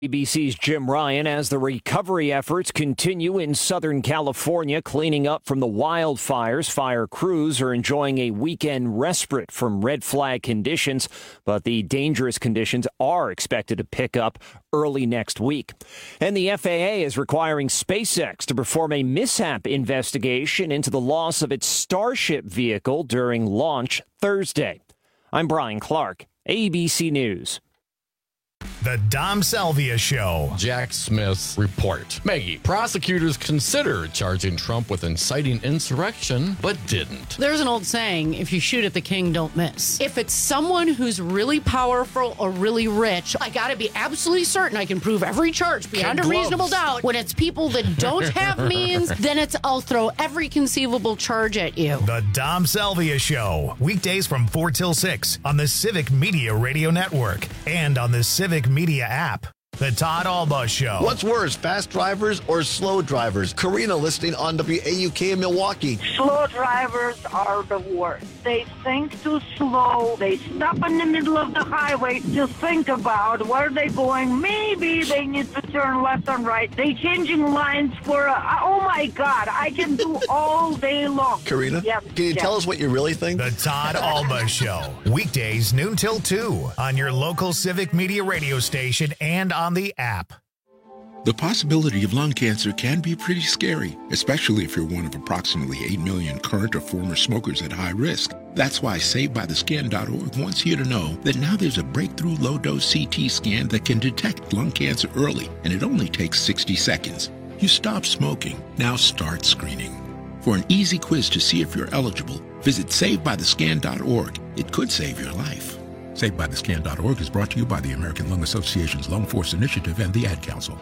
ABC's Jim Ryan as the recovery efforts continue in Southern California, cleaning up from the wildfires. Fire crews are enjoying a weekend respite from red flag conditions, but the dangerous conditions are expected to pick up early next week. And the FAA is requiring SpaceX to perform a mishap investigation into the loss of its Starship vehicle during launch Thursday. I'm Brian Clark, ABC News. The Dom Salvia Show. Jack Smith's report. Maggie, prosecutors considered charging Trump with inciting insurrection, but didn't. There's an old saying, if you shoot at the king, don't miss. If it's someone who's really powerful or really rich, I gotta be absolutely certain I can prove every charge beyond a reasonable doubt. When it's people that don't have means, then it's I'll throw every conceivable charge at you. The Dom Salvia Show. Weekdays from 4 till 6 on the Civic Media Radio Network and on the Civic Media app. The Todd Alba Show. What's worse, fast drivers or slow drivers? Karina listening on WAUK in Milwaukee. Slow drivers are the worst. They think too slow. They stop in the middle of the highway to think about where they're going. Maybe they need to turn left and right. They changing lines for, oh my God, I can do all day long. Karina, yep, can you tell us what you really think? The Todd Alba Show. Weekdays noon till 2 on your local Civic Media radio station and on the app. The possibility of lung cancer can be pretty scary, especially if you're one of approximately 8 million current or former smokers at high risk. That's why SaveByTheScan.org wants you to know that now there's a breakthrough low-dose CT scan that can detect lung cancer early, and it only takes 60 seconds. You stop smoking, now start screening. For an easy quiz to see if you're eligible, visit SaveByTheScan.org. It could save your life. SaveByTheScan.org is brought to you by the American Lung Association's Lung Force Initiative and the Ad Council.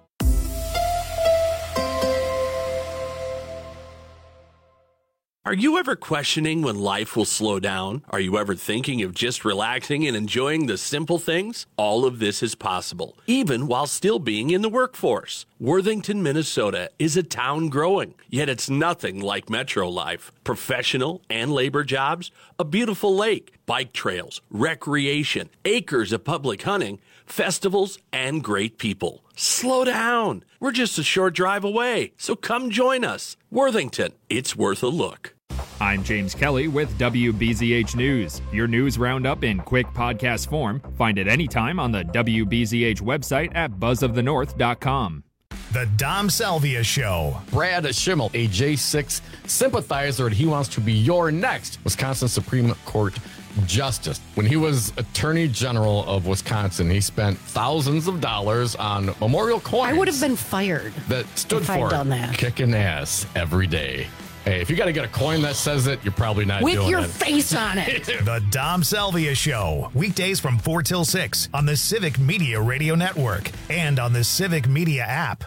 Are you ever questioning when life will slow down? Are you ever thinking of just relaxing and enjoying the simple things? All of this is possible, even while still being in the workforce. Worthington, Minnesota is a town growing, yet it's nothing like metro life. Professional and labor jobs, a beautiful lake, bike trails, recreation, acres of public hunting, festivals, and great people. Slow down. We're just a short drive away, so come join us. Worthington, it's worth a look. I'm James Kelly with WBZH News. Your news roundup in quick podcast form. Find it anytime on the WBZH website at buzzofthenorth.com. The Dom Salvia Show. Brad Schimmel, a J6 sympathizer, and he wants to be your next Wisconsin Supreme Court Justice. When he was Attorney General of Wisconsin, he spent thousands of dollars on memorial coins. I would have been fired. That stood if for I'd done that. Kicking ass every day. Hey, if you got to get a coin that says it, you're probably not doing it. With your face on it. The Dom Salvia Show. Weekdays from 4 till 6 on the Civic Media Radio Network and on the Civic Media app.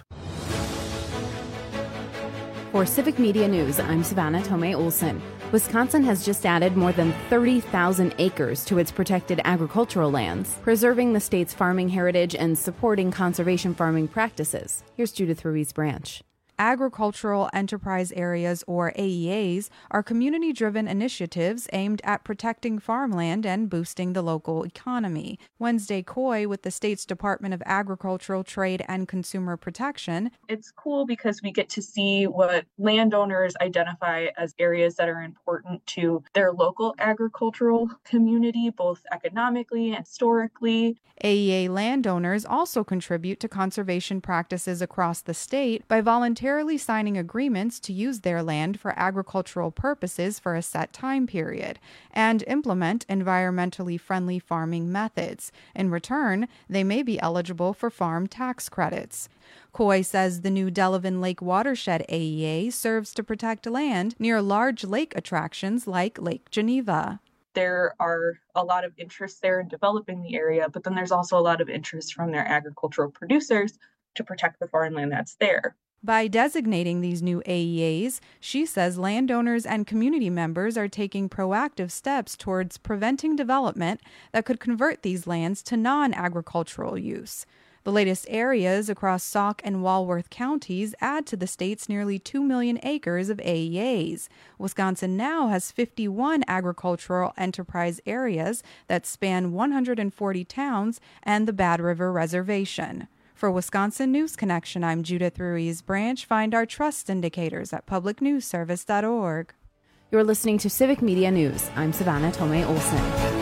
For Civic Media News, I'm Savannah Tomei Olson. Wisconsin has just added more than 30,000 acres to its protected agricultural lands, preserving the state's farming heritage and supporting conservation farming practices. Here's Judith Ruiz Branch. Agricultural Enterprise Areas, or AEAs, are community-driven initiatives aimed at protecting farmland and boosting the local economy. Wednesday Coy with the state's Department of Agricultural, Trade, and Consumer Protection. It's cool because we get to see what landowners identify as areas that are important to their local agricultural community, both economically and historically. AEA landowners also contribute to conservation practices across the state by voluntarily signing agreements to use their land for agricultural purposes for a set time period and implement environmentally friendly farming methods. In return, they may be eligible for farm tax credits. Coy says the new Delavan Lake Watershed AEA serves to protect land near large lake attractions like Lake Geneva. There are a lot of interest there in developing the area, but then there's also a lot of interest from their agricultural producers to protect the farmland that's there. By designating these new AEAs, she says landowners and community members are taking proactive steps towards preventing development that could convert these lands to non-agricultural use. The latest areas across Sauk and Walworth counties add to the state's nearly 2 million acres of AEAs. Wisconsin now has 51 agricultural enterprise areas that span 140 towns and the Bad River Reservation. For Wisconsin News Connection, I'm Judith Ruiz Branch. Find our trust indicators at publicnewsservice.org. You're listening to Civic Media News. I'm Savannah Tomei Olson.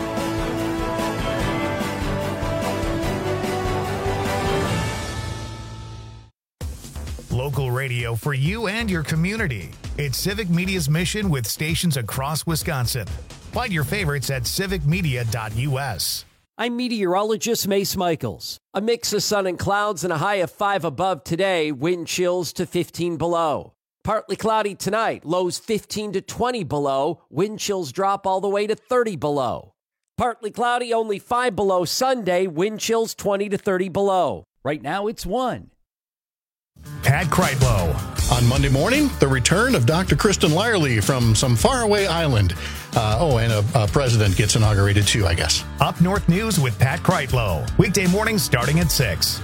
Local radio for you and your community. It's Civic Media's mission with stations across Wisconsin. Find your favorites at civicmedia.us. I'm meteorologist Mace Michaels. A mix of sun and clouds and a high of 5 above today, wind chills to 15 below. Partly cloudy tonight, lows 15 to 20 below, wind chills drop all the way to 30 below. Partly cloudy, only 5 below Sunday, wind chills 20 to 30 below. Right now it's 1. Pat Kreitlow. On Monday morning, the return of Dr. Kristen Lyerly from some faraway island. And a president gets inaugurated too, I guess. Up North News with Pat Kreitlow. Weekday mornings starting at 6.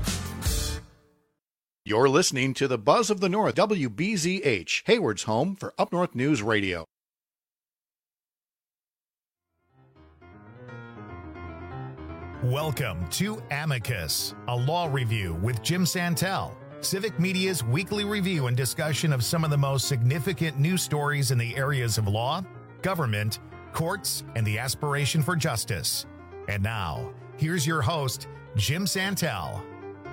You're listening to the Buzz of the North, WBZH, Hayward's home for Up North News Radio. Welcome to Amicus, a law review with Jim Santel. Civic Media's weekly review and discussion of some of the most significant news stories in the areas of law, government, courts, and the aspiration for justice. And now, here's your host, Jim Santel.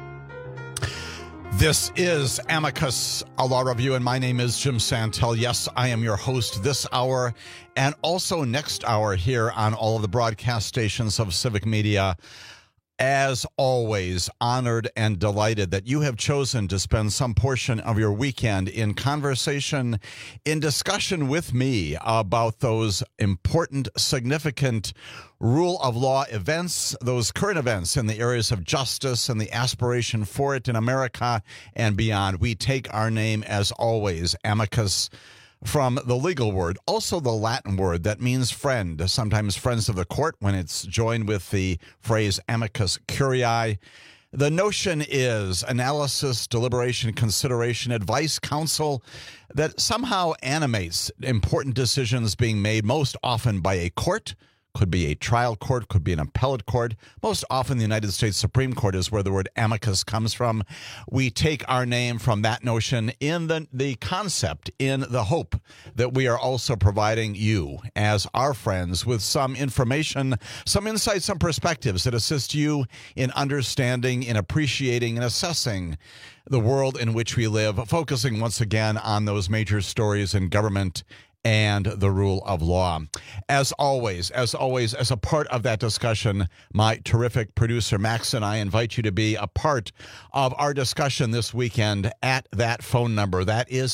This is Amicus, a law review, and my name is Jim Santel. Yes, I am your host this hour and also next hour here on all of the broadcast stations of Civic Media. As always, honored and delighted that you have chosen to spend some portion of your weekend in conversation, in discussion with me about those important, significant rule of law events, those current events in the areas of justice and the aspiration for it in America and beyond. We take our name, as always, amicus, from the legal word, also the Latin word that means friend, sometimes friends of the court when it's joined with the phrase amicus curiae. The notion is analysis, deliberation, consideration, advice, counsel that somehow animates important decisions being made most often by a court. Could be a trial court, could be an appellate court. Most often the United States Supreme Court is where the word amicus comes from. We take our name from that notion in the concept, in the hope that we are also providing you as our friends with some information, some insights, some perspectives that assist you in understanding, in appreciating, and assessing the world in which we live, focusing once again on those major stories in government and the rule of law. As always, as a part of that discussion, my terrific producer, Max, and I invite you to be a part of our discussion this weekend at that phone number. That is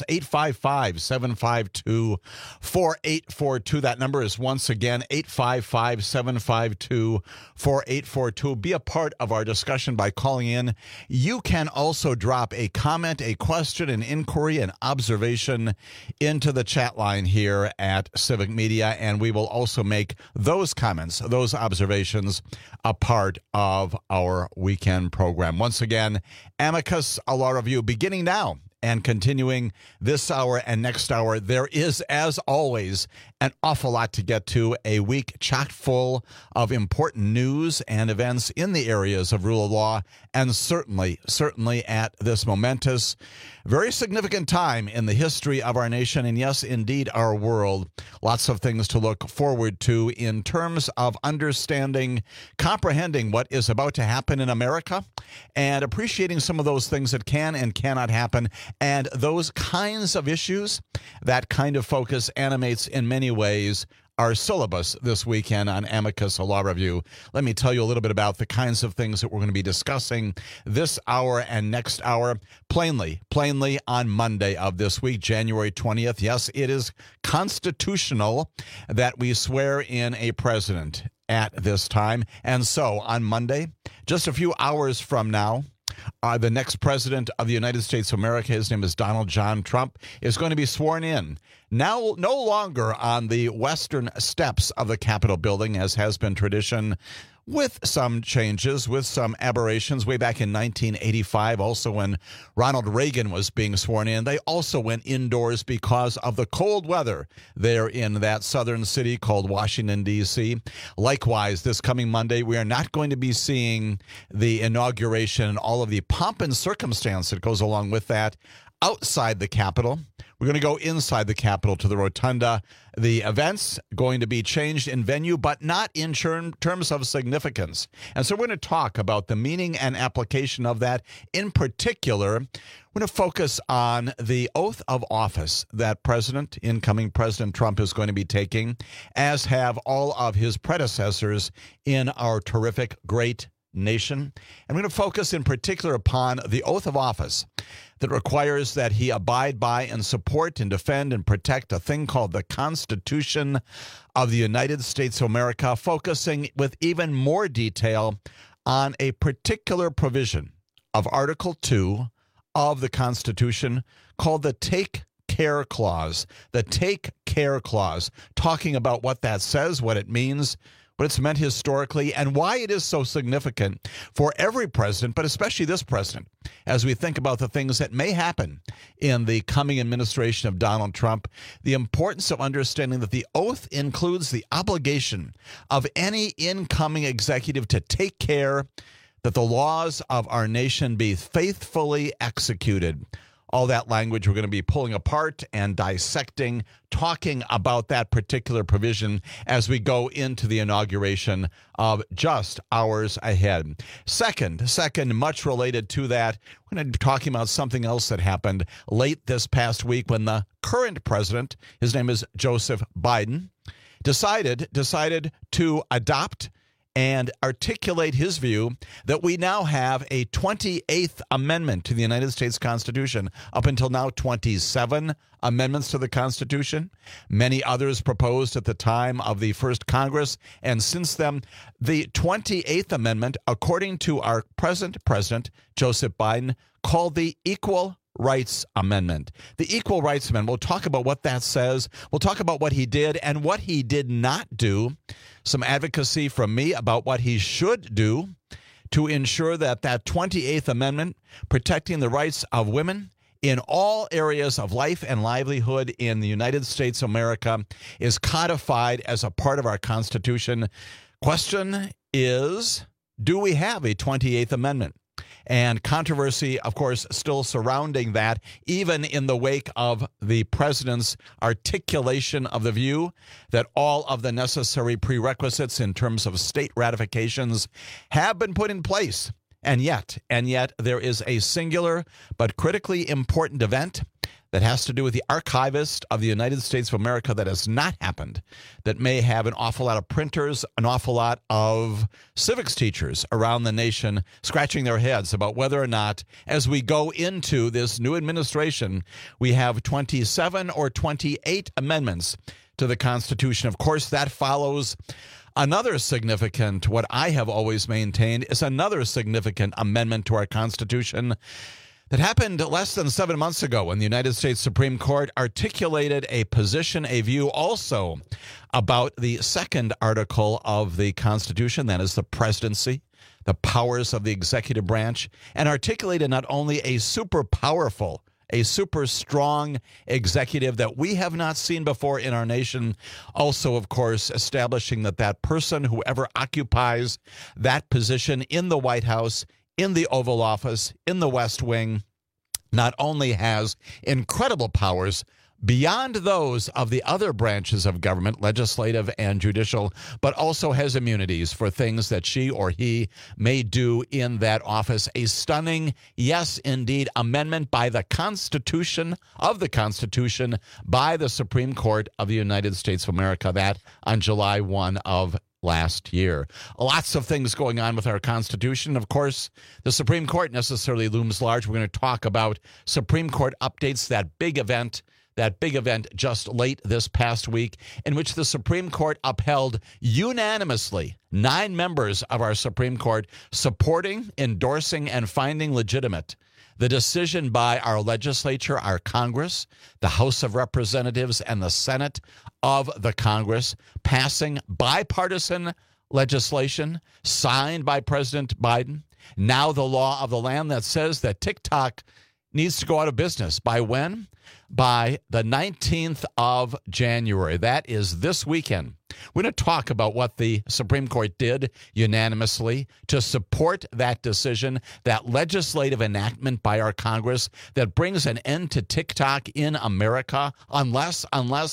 855-752-4842. That number is once again 855-752-4842. Be a part of our discussion by calling in. You can also drop a comment, a question, an inquiry, an observation into the chat line here at Civic Media, and we will also make those comments, those observations, a part of our weekend program. Once again, Amicus, a law review, beginning now and continuing this hour and next hour. There is, as always, an awful lot to get to, a week chock full of important news and events in the areas of rule of law, and certainly at this momentous, very significant time in the history of our nation, and yes, indeed, our world. Lots of things to look forward to in terms of understanding, comprehending what is about to happen in America, and appreciating some of those things that can and cannot happen, and those kinds of issues. That kind of focus animates in many ways our syllabus this weekend on Amicus, a law review. Let me tell you a little bit about the kinds of things that we're going to be discussing this hour and next hour. Plainly on Monday of this week, January 20th. Yes, it is constitutional that we swear in a president at this time. And so on Monday, just a few hours from now, the next president of the United States of America, his name is Donald John Trump, is going to be sworn in. Now, no longer on the western steps of the Capitol building, as has been tradition. with some changes, with some aberrations. Way back in 1985, also when Ronald Reagan was being sworn in, they also went indoors because of the cold weather there in that southern city called Washington, D.C. Likewise, this coming Monday, we are not going to be seeing the inauguration and all of the pomp and circumstance that goes along with that outside the Capitol. We're going to go inside the Capitol to the Rotunda. The event's going to be changed in venue, but not in terms of significance. And so we're going to talk about the meaning and application of that. In particular, we're going to focus on the oath of office that incoming President Trump is going to be taking, as have all of his predecessors in our terrific, great nation. And we're going to focus in particular upon the oath of office that requires that he abide by and support and defend and protect a thing called the Constitution of the United States of America, focusing with even more detail on a particular provision of Article 2 of the Constitution called the Take Care Clause. The Take Care Clause, talking about what that says, what it means, what it's meant historically, and why it is so significant for every president, but especially this president, as we think about the things that may happen in the coming administration of Donald Trump. The importance of understanding that the oath includes the obligation of any incoming executive to take care that the laws of our nation be faithfully executed. All that language we're going to be pulling apart and dissecting, talking about that particular provision as we go into the inauguration of just hours ahead. Second, much related to that, we're going to be talking about something else that happened late this past week when the current president, his name is Joseph Biden, decided to adopt and articulate his view that we now have a 28th Amendment to the United States Constitution. Up until now, 27 amendments to the Constitution. Many others proposed at the time of the first Congress. And since then, the 28th Amendment, according to our present president, Joseph Biden, called the Equal Rights Amendment. The Equal Rights Amendment, we'll talk about what that says. We'll talk about what he did and what he did not do. Some advocacy from me about what he should do to ensure that that 28th Amendment, protecting the rights of women in all areas of life and livelihood in the United States of America, is codified as a part of our Constitution. Question is, do we have a 28th Amendment? And controversy, of course, still surrounding that, even in the wake of the president's articulation of the view that all of the necessary prerequisites in terms of state ratifications have been put in place. And yet, there is a singular but critically important event that has to do with the archivist of the United States of America that has not happened, that may have an awful lot of printers, an awful lot of civics teachers around the nation scratching their heads about whether or not, as we go into this new administration, we have 27 or 28 amendments to the Constitution. Of course, that follows another significant, what I have always maintained, is another significant amendment to our Constitution that happened less than 7 months ago when the United States Supreme Court articulated a position, a view also about the second article of the Constitution, that is the presidency, the powers of the executive branch, and articulated not only a super powerful, a super strong executive that we have not seen before in our nation, also, of course, establishing that that person, whoever occupies that position in the White House, in the Oval Office, in the West Wing, not only has incredible powers beyond those of the other branches of government, legislative and judicial, but also has immunities for things that she or he may do in that office. A stunning, yes, indeed, amendment by the Constitution of the Constitution by the Supreme Court of the United States of America, that on July 1 of last year. Lots of things going on with our Constitution. Of course, the Supreme Court necessarily looms large. We're going to talk about Supreme Court updates, that big event just late this past week, in which the Supreme Court upheld unanimously 9 members of our Supreme Court supporting, endorsing, and finding legitimate the decision by our legislature, our Congress, the House of Representatives, and the Senate of the Congress, passing bipartisan legislation signed by President Biden, now the law of the land that says that TikTok needs to go out of business. By when? By the 19th of January. That is this weekend. We're going to talk about what the Supreme Court did unanimously to support that decision, that legislative enactment by our Congress that brings an end to TikTok in America, unless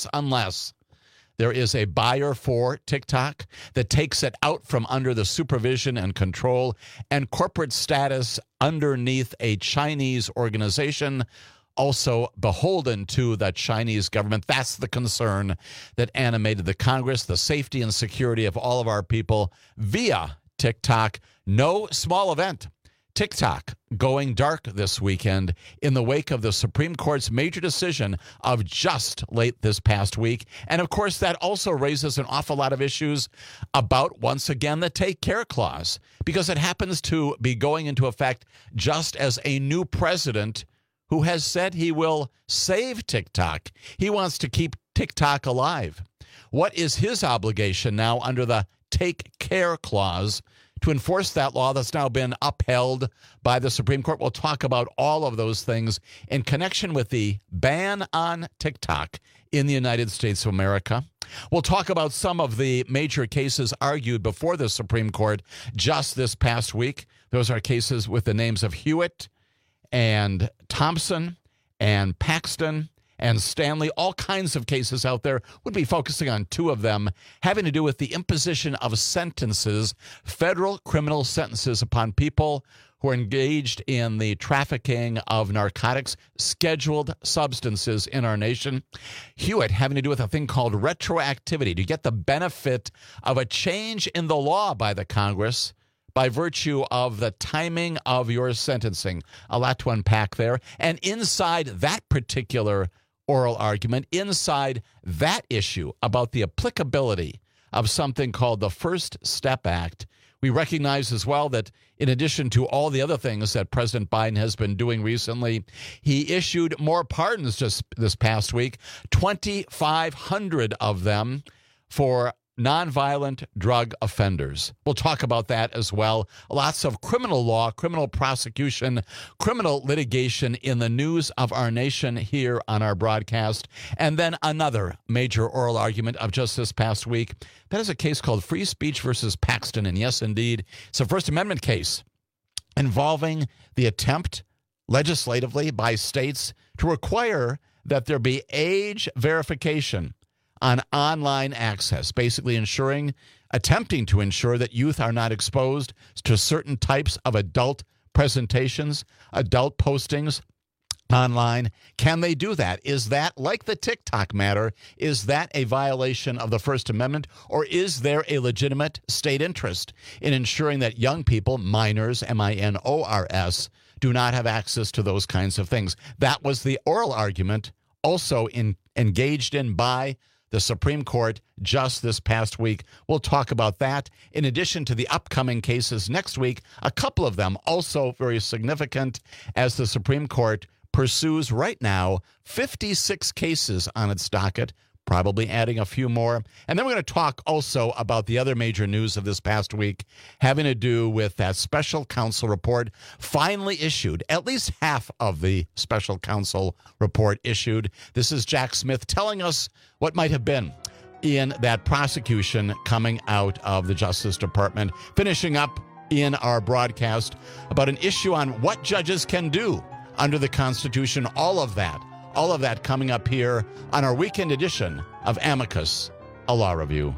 there is a buyer for TikTok that takes it out from under the supervision and control and corporate status underneath a Chinese organization, also beholden to the Chinese government. That's the concern that animated the Congress, the safety and security of all of our people via TikTok. No small event. TikTok going dark this weekend in the wake of the Supreme Court's major decision of just late this past week. And of course, that also raises an awful lot of issues about, once again, the Take Care Clause, because it happens to be going into effect just as a new president who has said he will save TikTok. He wants to keep TikTok alive. What is his obligation now under the Take Care Clause to enforce that law that's now been upheld by the Supreme Court? We'll talk about all of those things in connection with the ban on TikTok in the United States of America. We'll talk about some of the major cases argued before the Supreme Court just this past week. Those are cases with the names of Hewitt and Thompson and Paxton and Stanley, all kinds of cases out there. We'll be focusing on two of them having to do with the imposition of sentences, federal criminal sentences upon people who are engaged in the trafficking of narcotics, scheduled substances in our nation. Hewitt having to do with a thing called retroactivity, to get the benefit of a change in the law by the Congress by virtue of the timing of your sentencing. A lot to unpack there. And inside that particular oral argument, inside that issue about the applicability of something called the First Step Act, we recognize as well that in addition to all the other things that President Biden has been doing recently, he issued more pardons just this past week, 2,500 of them for nonviolent drug offenders. We'll talk about that as well. Lots of criminal law, criminal prosecution, criminal litigation in the news of our nation here on our broadcast. And then another major oral argument of just this past week. That is a case called Free Speech versus Paxton. And yes, indeed, it's a First Amendment case involving the attempt legislatively by states to require that there be age verification on online access, basically attempting to ensure that youth are not exposed to certain types of adult presentations, adult postings online. Can they do that? Is that, like the TikTok matter, is that a violation of the First Amendment, or is there a legitimate state interest in ensuring that young people, minors, minors, do not have access to those kinds of things? That was the oral argument also engaged in by the Supreme Court just this past week. We'll talk about that. In addition to the upcoming cases next week, a couple of them also very significant as the Supreme Court pursues right now 56 cases on its docket, probably adding a few more. And then we're going to talk also about the other major news of this past week having to do with that special counsel report finally issued. At least half of the special counsel report issued. This is Jack Smith telling us what might have been in that prosecution coming out of the Justice Department. Finishing up in our broadcast about an issue on what judges can do under the Constitution, all of that coming up here on our weekend edition of Amicus, a Law Review.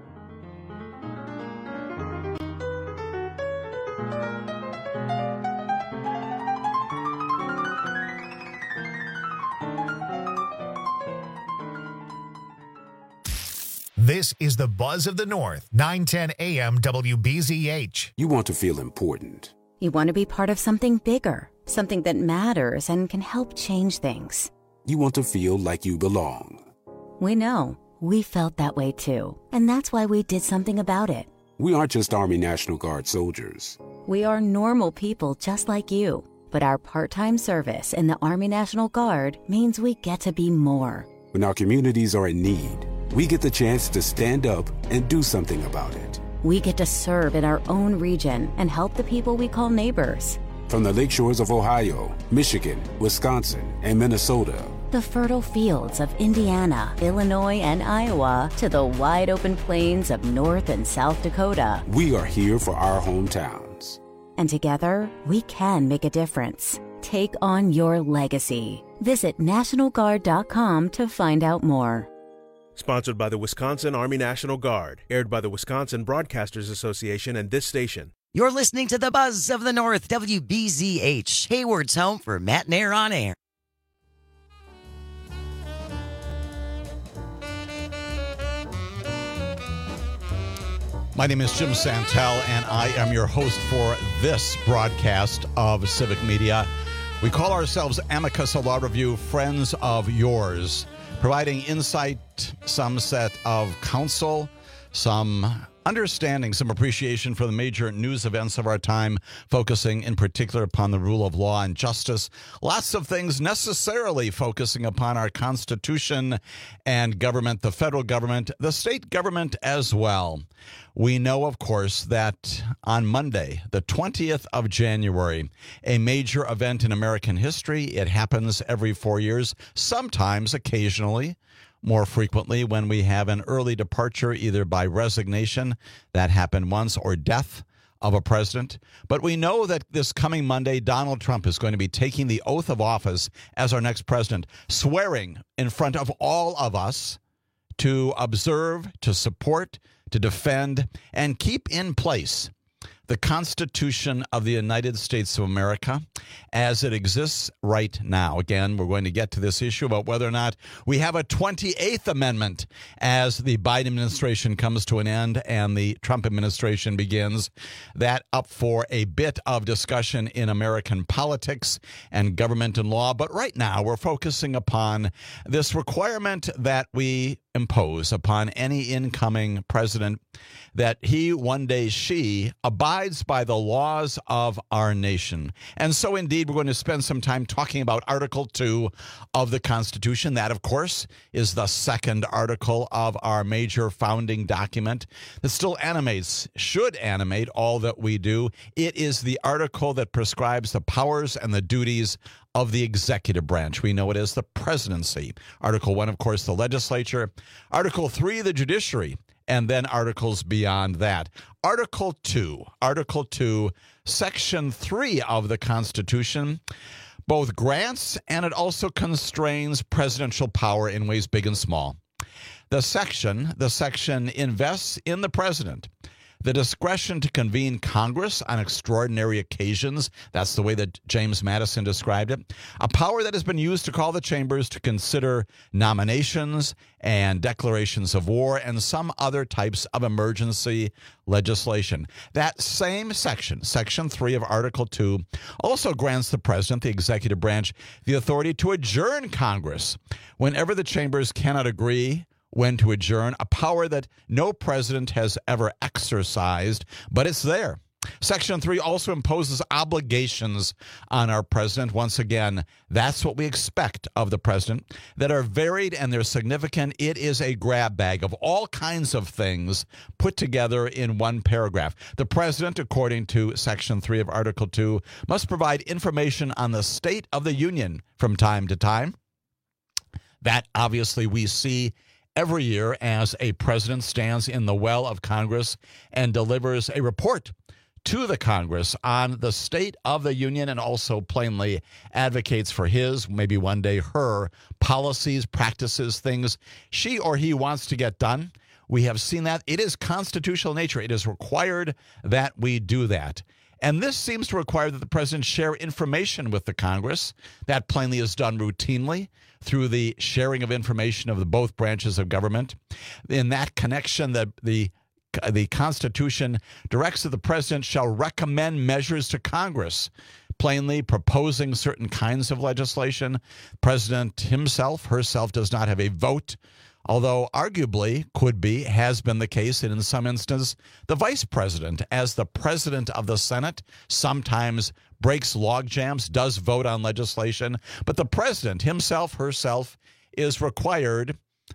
This is the Buzz of the North, 910 AM WBZH. You want to feel important. You want to be part of something bigger, something that matters and can help change things. You want to feel like you belong. We know. We felt that way too. And that's why we did something about it. We aren't just Army National Guard soldiers. We are normal people just like you. But our part-time service in the Army National Guard means we get to be more. When our communities are in need, we get the chance to stand up and do something about it. we get to serve in our own region and help the people we call neighbors. From the lakeshores of Ohio, Michigan, Wisconsin, and Minnesota, the fertile fields of Indiana, Illinois, and Iowa, to the wide open plains of North and South Dakota, we are here for our hometowns. And together, we can make a difference. Take on your legacy. Visit NationalGuard.com to find out more. Sponsored by the Wisconsin Army National Guard. Aired by the Wisconsin Broadcasters Association and this station. You're listening to the Buzz of the North, WBZH, Hayward's home for Matt and Air on Air. My name is Jim Santel, and I am your host for this broadcast of Civic Media. We call ourselves Amicus, a law review, friends of yours, providing insight, some set of counsel, some understanding, some appreciation for the major news events of our time, focusing in particular upon the rule of law and justice. Lots of things necessarily focusing upon our Constitution and government, the federal government, the state government as well. We know, of course, that on Monday, the 20th of January, a major event in American history. It happens every 4 years, sometimes, occasionally, more frequently when we have an early departure, either by resignation, that happened once, or death of a president. But we know that this coming Monday, Donald Trump is going to be taking the oath of office as our next president, swearing in front of all of us to observe, to support, to defend, and keep in place the Constitution of the United States of America as it exists right now. Again, we're going to get to this issue about whether or not we have a 28th Amendment as the Biden administration comes to an end and the Trump administration begins. That up for a bit of discussion in American politics and government and law. But right now, we're focusing upon this requirement that we impose upon any incoming president, that he, one day she, abides by the laws of our nation. And so indeed, we're going to spend some time talking about Article 2 of the Constitution. That, of course, is the second article of our major founding document that still should animate all that we do. It is the article that prescribes the powers and the duties of the executive branch. We know it as the presidency. Article 1, of course, the legislature. Article 3, the judiciary. And then articles beyond that. Article 2, Section 3 of the Constitution, both grants and it also constrains presidential power in ways big and small. The section invests in the president the discretion to convene Congress on extraordinary occasions. That's the way that James Madison described it. A power that has been used to call the chambers to consider nominations and declarations of war and some other types of emergency legislation. That same section, Section 3 of Article 2, also grants the president, the executive branch, the authority to adjourn Congress whenever the chambers cannot agree when to adjourn, a power that no president has ever exercised, but it's there. Section 3 also imposes obligations on our president. Once again, that's what we expect of the president, that are varied and they're significant. It is a grab bag of all kinds of things put together in one paragraph. The president, according to Section 3 of Article 2, must provide information on the state of the union from time to time. That obviously we see every year as a president stands in the well of Congress and delivers a report to the Congress on the state of the union and also plainly advocates for his, maybe one day her, policies, practices, things she or he wants to get done. We have seen that. It is constitutional nature. It is required that we do that. And this seems to require that the president share information with the Congress. That plainly is done routinely through the sharing of information of the both branches of government. In that connection, the Constitution directs that the president shall recommend measures to Congress, plainly proposing certain kinds of legislation. The president himself, herself, does not have a vote, although arguably could be, has been the case, and in some instances, the vice president, as the president of the Senate, sometimes breaks log jams, does vote on legislation, but the president himself, herself, is required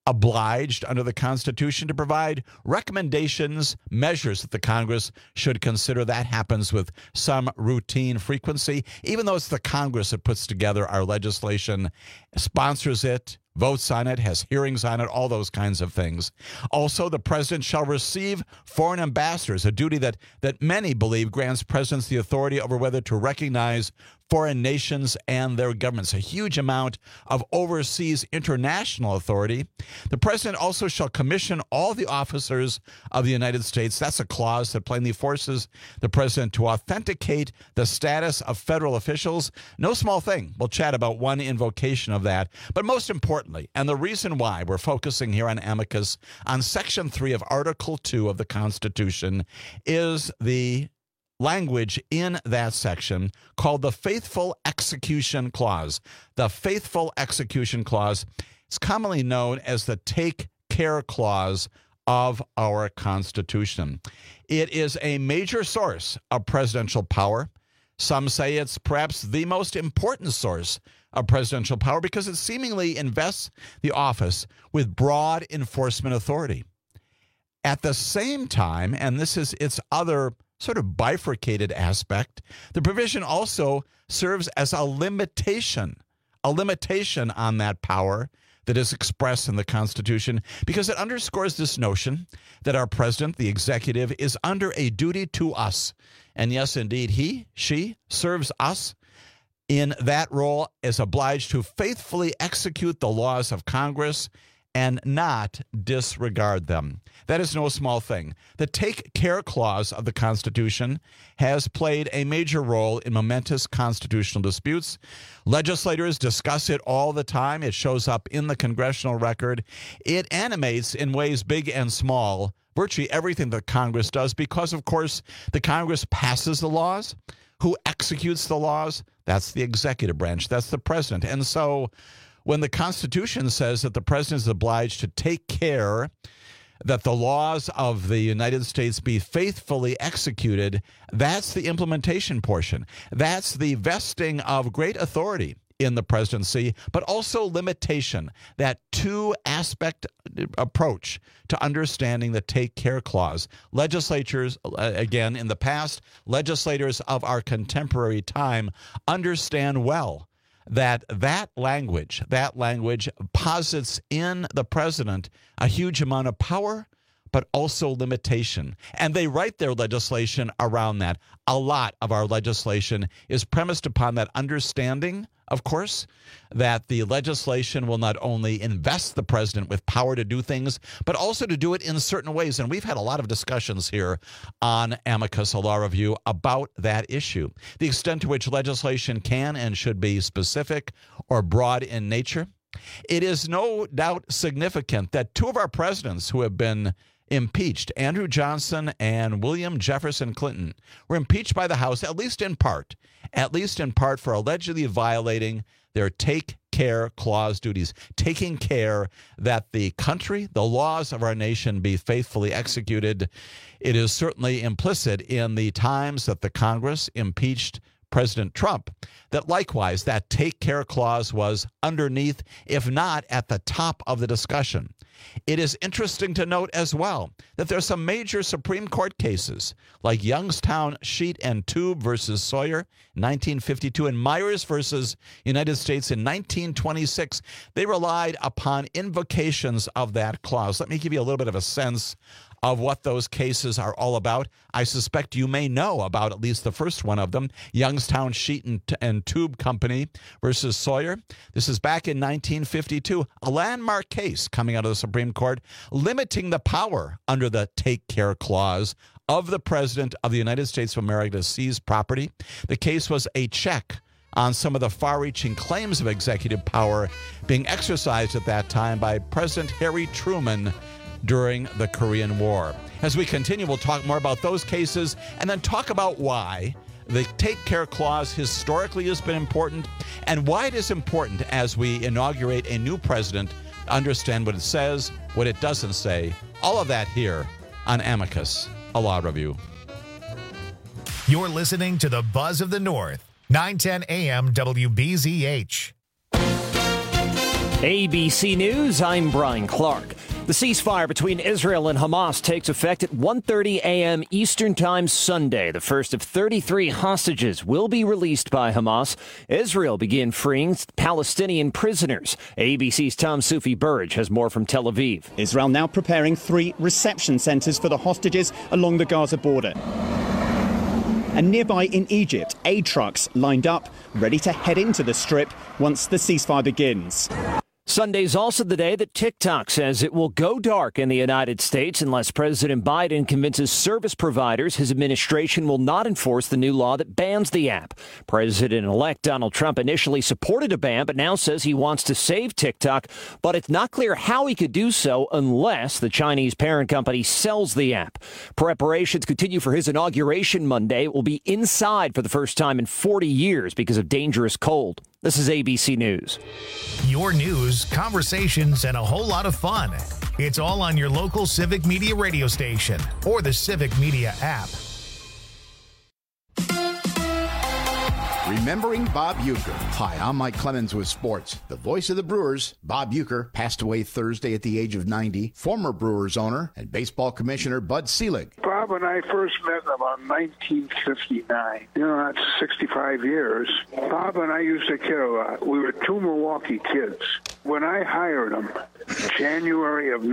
obliged under the Constitution to provide recommendations, measures that the Congress should consider. That happens with some routine frequency, even though it's the Congress that puts together our legislation, sponsors it, votes on it, has hearings on it, all those kinds of things. Also, the president shall receive foreign ambassadors, a duty that many believe grants presidents the authority over whether to recognize foreign nations and their governments, a huge amount of overseas international authority. The president also shall commission all the officers of the United States. That's a clause that plainly forces the president to authenticate the status of federal officials. No small thing. We'll chat about one invocation of that. But most importantly, and the reason why we're focusing here on Amicus, on Section 3 of Article 2 of the Constitution, is the language in that section called the Faithful Execution Clause. The Faithful Execution Clause is commonly known as the Take Care Clause of our Constitution. It is a major source of presidential power. Some say it's perhaps the most important source of presidential power because it seemingly invests the office with broad enforcement authority. At the same time, and this is its other sort of bifurcated aspect, the provision also serves as a limitation on that power that is expressed in the Constitution, because it underscores this notion that our president, the executive, is under a duty to us. And yes, indeed, she serves us. In that role, is obliged to faithfully execute the laws of Congress and not disregard them. That is no small thing. The Take Care Clause of the Constitution has played a major role in momentous constitutional disputes. Legislators discuss it all the time. It shows up in the congressional record. It animates in ways big and small virtually everything that Congress does because, of course, the Congress passes the laws. Who executes the laws? That's the executive branch. That's the president. And so when the Constitution says that the president is obliged to take care that the laws of the United States be faithfully executed, that's the implementation portion. That's the vesting of great authority in the presidency, but also limitation, that two-aspect approach to understanding the Take Care Clause. Legislatures, again, in the past, legislators of our contemporary time understand well that language posits in the president a huge amount of power, but also limitation. And they write their legislation around that. A lot of our legislation is premised upon that understanding, of course, that the legislation will not only invest the president with power to do things, but also to do it in certain ways. And we've had a lot of discussions here on Amicus, a law review, about that issue. The extent to which legislation can and should be specific or broad in nature. It is no doubt significant that two of our presidents who have been impeached, Andrew Johnson and William Jefferson Clinton, were impeached by the House, at least in part for allegedly violating their Take Care Clause duties, taking care that the country, the laws of our nation be faithfully executed. It is certainly implicit in the times that the Congress impeached President Trump that likewise that Take Care Clause was underneath, if not at the top of the discussion. It is interesting to note as well that there are some major Supreme Court cases like Youngstown Sheet and Tube versus Sawyer in 1952 and Myers versus United States in 1926. They relied upon invocations of that clause. Let me give you a little bit of a sense of what those cases are all about. I suspect you may know about at least the first one of them, Youngstown Sheet and Tube Company versus Sawyer. This is back in 1952, a landmark case coming out of the Supreme Court limiting the power under the Take Care Clause of the President of the United States of America to seize property. The case was a check on some of the far-reaching claims of executive power being exercised at that time by President Harry Truman during the Korean War. As we continue, we'll talk more about those cases and then talk about why the Take Care Clause historically has been important and why it is important as we inaugurate a new president to understand what it says, what it doesn't say. All of that here on Amicus, a law review. You're listening to the Buzz of the North, 910 AM WBZH. ABC News, I'm Brian Clark. The ceasefire between Israel and Hamas takes effect at 1:30 a.m. Eastern Time Sunday. The first of 33 hostages will be released by Hamas. Israel begin freeing Palestinian prisoners. ABC's Tom Sufi Burridge has more from Tel Aviv. Israel now preparing 3 reception centers for the hostages along the Gaza border. And nearby in Egypt, aid trucks lined up, ready to head into the Strip once the ceasefire begins. Sunday's also the day that TikTok says it will go dark in the United States unless President Biden convinces service providers his administration will not enforce the new law that bans the app. President-elect Donald Trump initially supported a ban, but now says he wants to save TikTok, but it's not clear how he could do so unless the Chinese parent company sells the app. Preparations continue for his inauguration Monday. It will be inside for the first time in 40 years because of dangerous cold. This is ABC News. Your news, conversations, and a whole lot of fun. It's all on your local Civic Media radio station or the Civic Media app. Remembering Bob Uecker. Hi, I'm Mike Clemens with sports. The voice of the Brewers, Bob Uecker, passed away Thursday at the age of 90. Former Brewers owner and baseball commissioner Bud Selig. Bob and I first met in about 1959. You know, that's 65 years. Bob and I used to kid a lot. We were 2 Milwaukee kids. When I hired him, January of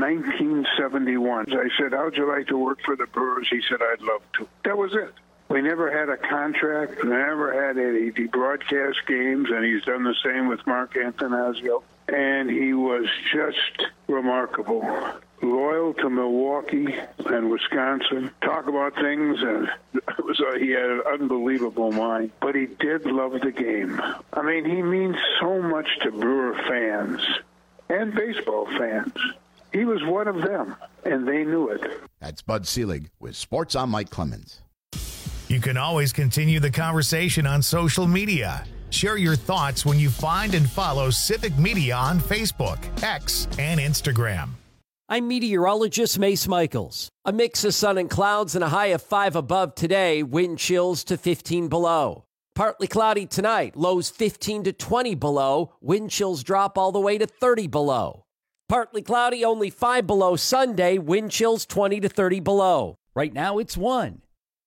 1971, I said, how'd you like to work for the Brewers? He said, I'd love to. That was it. We never had a contract, never had any broadcast games, and he's done the same with Mark Antanasio. And he was just remarkable. Loyal to Milwaukee and Wisconsin. Talk about things, and he had an unbelievable mind. But he did love the game. I mean, he means so much to Brewer fans and baseball fans. He was one of them, and they knew it. That's Bud Selig with Sports. I'm Mike Clemens. You can always continue the conversation on social media. Share your thoughts when you find and follow Civic Media on Facebook, X, and Instagram. I'm meteorologist Mace Michaels. A mix of sun and clouds and a high of 5 above today, wind chills to 15 below. Partly cloudy tonight, lows 15 to 20 below, wind chills drop all the way to 30 below. Partly cloudy, only 5 below Sunday, wind chills 20 to 30 below. Right now it's 1.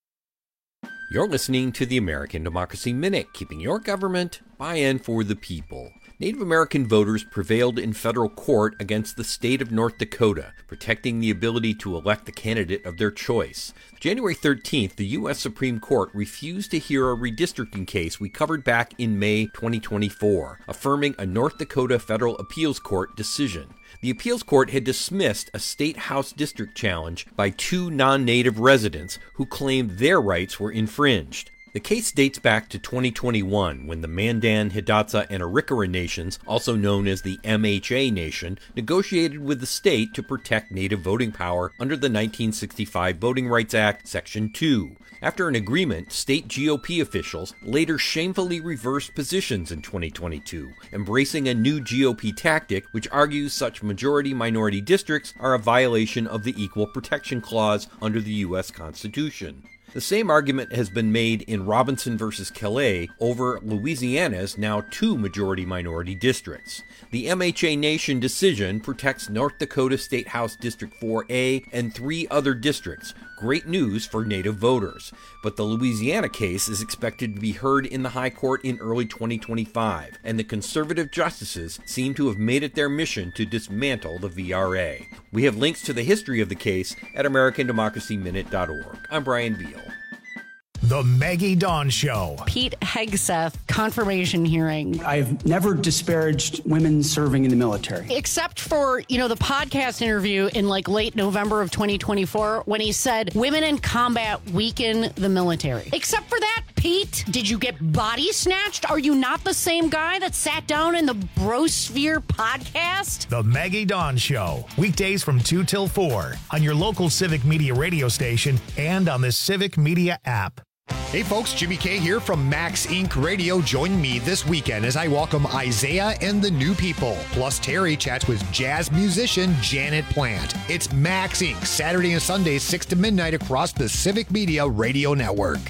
You're listening to the American Democracy Minute, keeping your government by and for the people. Native American voters prevailed in federal court against the state of North Dakota, protecting the ability to elect the candidate of their choice. January 13th, the U.S. Supreme Court refused to hear a redistricting case we covered back in May 2024, affirming a North Dakota Federal Appeals Court decision. The appeals court had dismissed a state house district challenge by 2 non-native residents who claimed their rights were infringed. The case dates back to 2021 when the Mandan, Hidatsa, and Arikara nations, also known as the MHA Nation, negotiated with the state to protect native voting power under the 1965 Voting Rights Act, Section 2. After an agreement, state GOP officials later shamefully reversed positions in 2022, embracing a new GOP tactic which argues such majority-minority districts are a violation of the Equal Protection Clause under the U.S. Constitution. The same argument has been made in Robinson versus Calais over Louisiana's now 2 majority-minority districts. The MHA Nation decision protects North Dakota State House District 4A and 3 other districts. Great news for Native voters. But the Louisiana case is expected to be heard in the High Court in early 2025, and the conservative justices seem to have made it their mission to dismantle the VRA. We have links to the history of the case at AmericanDemocracyMinute.org. I'm Brian Beal. The Maggie Dawn Show. Pete Hegseth confirmation hearing. I've never disparaged women serving in the military. Except for, the podcast interview in late November of 2024 when he said women in combat weaken the military. Except for that, Pete, did you get body snatched? Are you not the same guy that sat down in the Brosphere podcast? The Maggie Dawn Show. Weekdays from 2 till 4 on your local Civic Media radio station and on the Civic Media app. Hey folks, Jimmy K here from Max Inc. Radio. Join me this weekend as I welcome Isaiah and the New People. Plus Terry chats with jazz musician Janet Plant. It's Max Inc. Saturday and Sunday, 6 to midnight across the Civic Media Radio Network.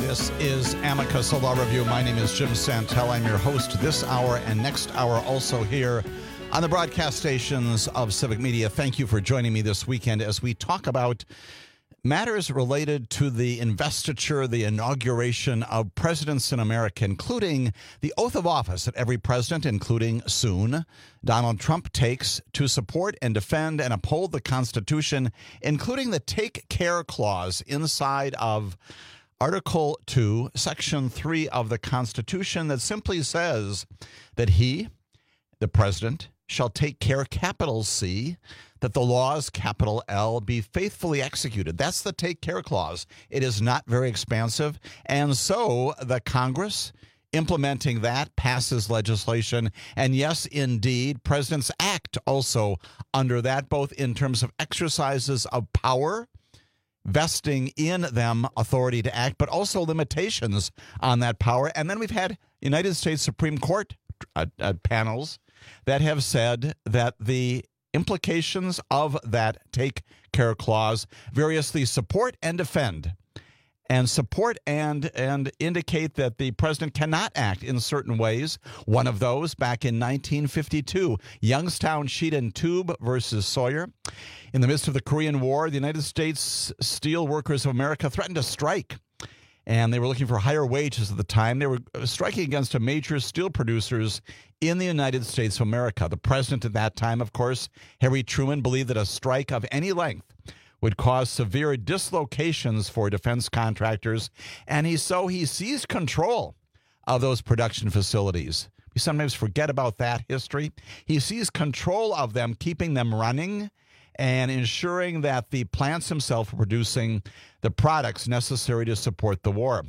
This is Amicus, a law review. My name is Jim Santel. I'm your host this hour and next hour, also here on the broadcast stations of Civic Media. Thank you for joining me this weekend as we talk about matters related to the investiture, the inauguration of presidents in America, including the oath of office that every president, including soon Donald Trump, takes to support and defend and uphold the Constitution, including the Take Care Clause inside of Article 2, Section 3 of the Constitution that simply says that he, the president, shall take care, capital C, that the laws, capital L, be faithfully executed. That's the Take Care Clause. It is not very expansive. And so the Congress, implementing that, passes legislation. And yes, indeed, presidents act also under that, both in terms of exercises of power, vesting in them authority to act, but also limitations on that power. And then we've had United States Supreme Court panels that have said that the implications of that Take Care Clause variously support and defend, and support and indicate that the president cannot act in certain ways. One of those back in 1952, Youngstown Sheet and Tube versus Sawyer. In the midst of the Korean War, the United States Steel Workers of America threatened to strike, and they were looking for higher wages at the time. They were striking against a major steel producers in the United States of America. The president at that time, of course, Harry Truman, believed that a strike of any length would cause severe dislocations for defense contractors, and he seized control of those production facilities. We sometimes forget about that history. He seized control of them, keeping them running and ensuring that the plants themselves were producing the products necessary to support the war.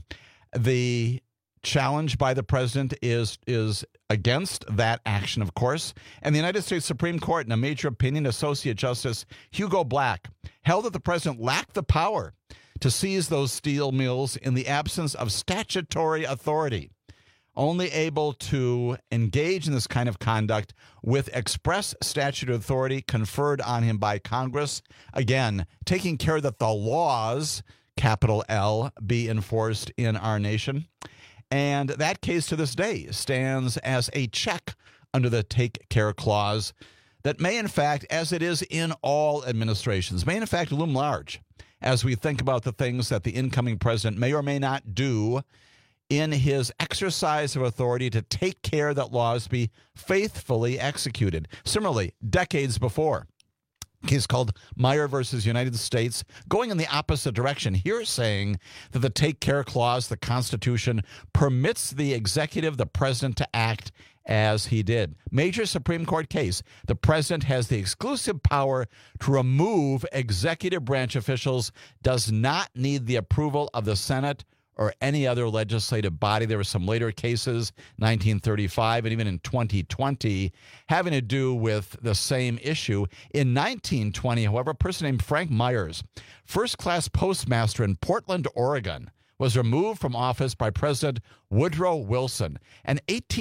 The challenge by the president is against that action, of course. And the United States Supreme Court, in a major opinion, Associate Justice Hugo Black held that the president lacked the power to seize those steel mills in the absence of statutory authority, only able to engage in this kind of conduct with express statutory authority conferred on him by Congress. Again, taking care that the laws, capital L, be enforced in our nation. And that case to this day stands as a check under the Take Care Clause that may, in fact, as it is in all administrations, may, in fact, loom large as we think about the things that the incoming president may or may not do in his exercise of authority to take care that laws be faithfully executed. Similarly, decades before, a case called Meyer versus United States, going in the opposite direction, here saying that the Take Care Clause, the Constitution, permits the executive, the president, to act as he did. Major Supreme Court case. The president has the exclusive power to remove executive branch officials, does not need the approval of the Senate or any other legislative body. There were some later cases, 1935 and even in 2020, having to do with the same issue. In 1920, however, a person named Frank Myers, first-class postmaster in Portland, Oregon, was removed from office by President Woodrow Wilson. An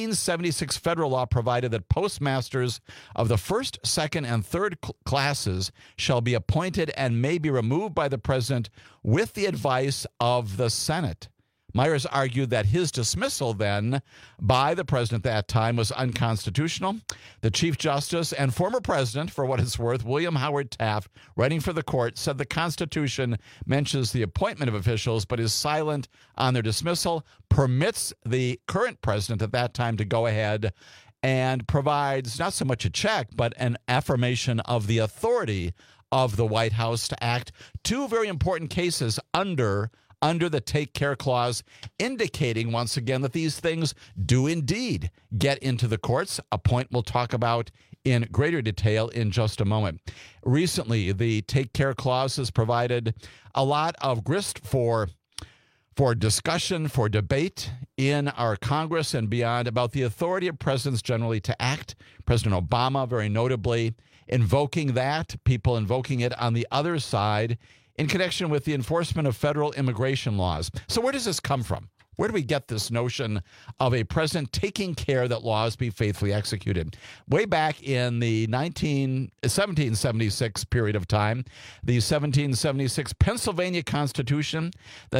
1876 federal law provided that postmasters of the first, second, and third classes shall be appointed and may be removed by the president with the advice of the Senate. Myers argued that his dismissal then by the president at that time was unconstitutional. The Chief Justice and former president, for what it's worth, William Howard Taft, writing for the court, said the Constitution mentions the appointment of officials but is silent on their dismissal, permits the current president at that time to go ahead and provides not so much a check but an affirmation of the authority of the White House to act. Two very important cases under the Take Care Clause, indicating once again that these things do indeed get into the courts, a point we'll talk about in greater detail in just a moment. Recently, the Take Care Clause has provided a lot of grist for discussion, for debate in our Congress and beyond about the authority of presidents generally to act. President Obama, very notably, invoking that, people invoking it on the other side in connection with the enforcement of federal immigration laws. So where does this come from? Where do we get this notion of a president taking care that laws be faithfully executed? Way back in the 1776 period of time, the 1776 Pennsylvania Constitution, the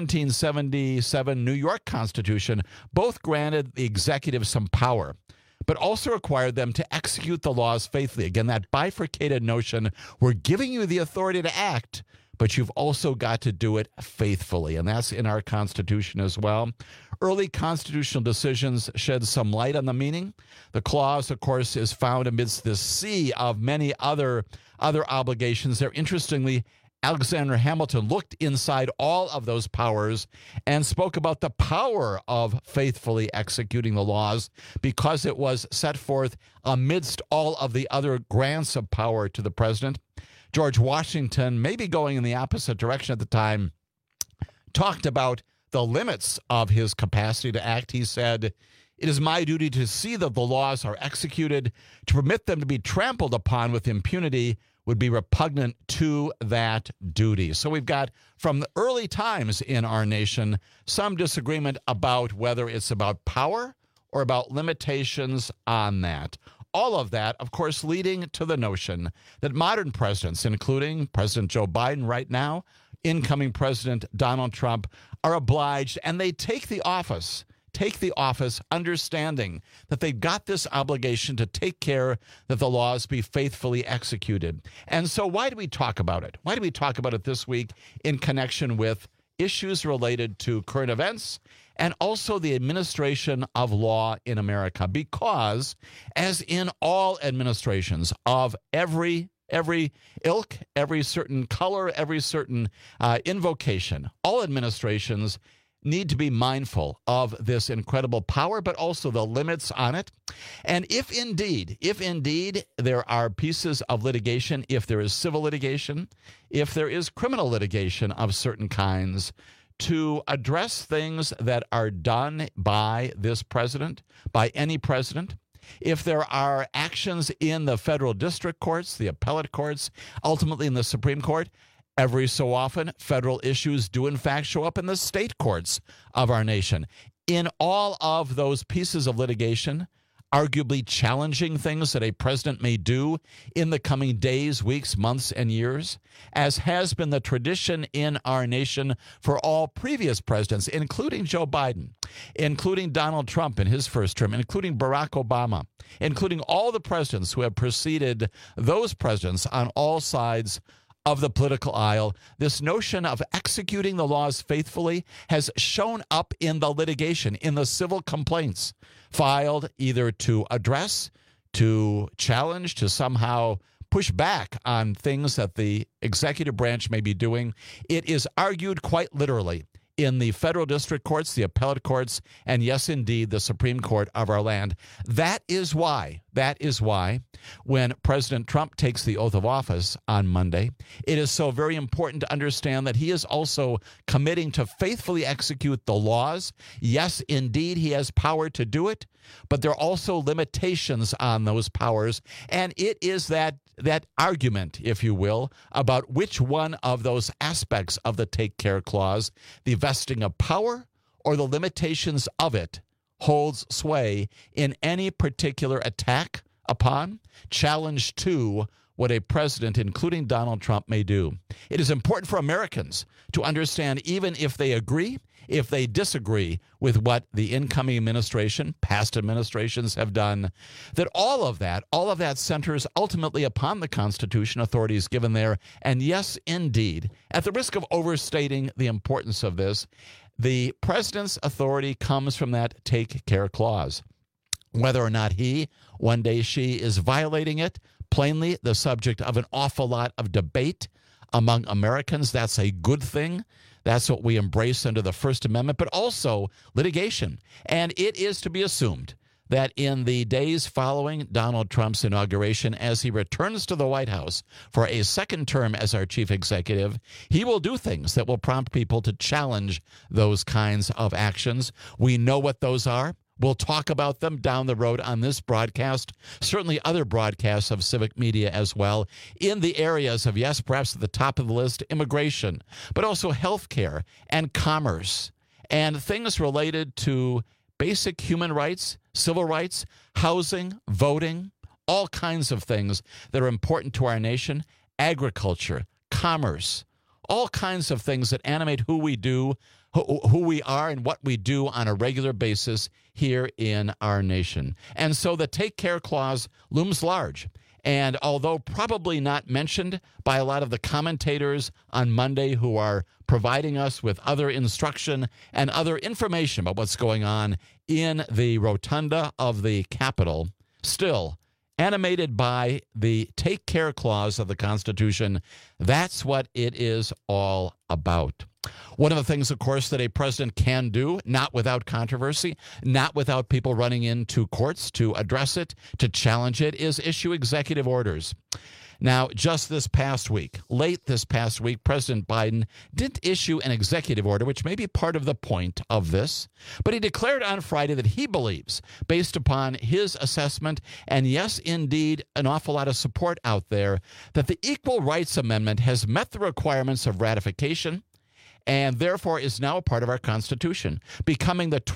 1777 New York Constitution, both granted the executive some power, but also required them to execute the laws faithfully. Again, that bifurcated notion, we're giving you the authority to act, but you've also got to do it faithfully, and that's in our Constitution as well. Early constitutional decisions shed some light on the meaning. The clause, of course, is found amidst this sea of many other obligations there. Interestingly, Alexander Hamilton looked inside all of those powers and spoke about the power of faithfully executing the laws because it was set forth amidst all of the other grants of power to the president. George Washington, maybe going in the opposite direction at the time, talked about the limits of his capacity to act. He said, "It is my duty to see that the laws are executed. To permit them to be trampled upon with impunity would be repugnant to that duty." So we've got, from the early times in our nation, some disagreement about whether it's about power or about limitations on that. All of that, of course, leading to the notion that modern presidents, including President Joe Biden right now, incoming President Donald Trump, are obliged, and they take the office understanding that they've got this obligation to take care that the laws be faithfully executed. And so why do we talk about it? Why do we talk about it this week in connection with issues related to current events and also the administration of law in America? Because, as in all administrations of every ilk, every certain color, every certain invocation, all administrations need to be mindful of this incredible power, but also the limits on it. And if indeed there are pieces of litigation, if there is civil litigation, if there is criminal litigation of certain kinds, to address things that are done by this president, by any president, if there are actions in the federal district courts, the appellate courts, ultimately in the Supreme Court, every so often, federal issues do in fact show up in the state courts of our nation. In all of those pieces of litigation, arguably challenging things that a president may do in the coming days, weeks, months, and years, as has been the tradition in our nation for all previous presidents, including Joe Biden, including Donald Trump in his first term, including Barack Obama, including all the presidents who have preceded those presidents on all sides of the political aisle. This notion of executing the laws faithfully has shown up in the litigation, in the civil complaints filed either to address, to challenge, to somehow push back on things that the executive branch may be doing. It is argued quite literally in the federal district courts, the appellate courts, and yes, indeed, the Supreme Court of our land. That is why, when President Trump takes the oath of office on Monday, it is so very important to understand that he is also committing to faithfully execute the laws. Yes, indeed, he has power to do it, but there are also limitations on those powers, and it is that argument, if you will, about which one of those aspects of the Take Care Clause, the vesting of power or the limitations of it, holds sway in any particular attack upon, challenge to what a president, including Donald Trump, may do. It is important for Americans to understand, even if they agree, if they disagree with what the incoming administration, past administrations have done, that all of that centers ultimately upon the Constitution, authorities given there. And yes, indeed, at the risk of overstating the importance of this, the president's authority comes from that Take Care Clause. Whether or not he, one day she, is violating it, plainly the subject of an awful lot of debate among Americans. That's a good thing. That's what we embrace under the First Amendment, but also litigation. And it is to be assumed that in the days following Donald Trump's inauguration, as he returns to the White House for a second term as our chief executive, he will do things that will prompt people to challenge those kinds of actions. We know what those are. We'll talk about them down the road on this broadcast, certainly other broadcasts of Civic Media as well, in the areas of, yes, perhaps at the top of the list, immigration, but also healthcare and commerce and things related to basic human rights, civil rights, housing, voting, all kinds of things that are important to our nation, agriculture, commerce, all kinds of things that animate who we do, who we are and what we do on a regular basis here in our nation. And so the Take Care Clause looms large. And although probably not mentioned by a lot of the commentators on Monday who are providing us with other instruction and other information about what's going on in the rotunda of the Capitol, still animated by the Take Care Clause of the Constitution, that's what it is all about. One of the things, of course, that a president can do, not without controversy, not without people running into courts to address it, to challenge it, is issue executive orders. Now, just this past week, late this past week, President Biden didn't issue an executive order, which may be part of the point of this, but he declared on Friday that he believes, based upon his assessment, and yes, indeed, an awful lot of support out there, that the Equal Rights Amendment has met the requirements of ratification and therefore is now a part of our Constitution, becoming the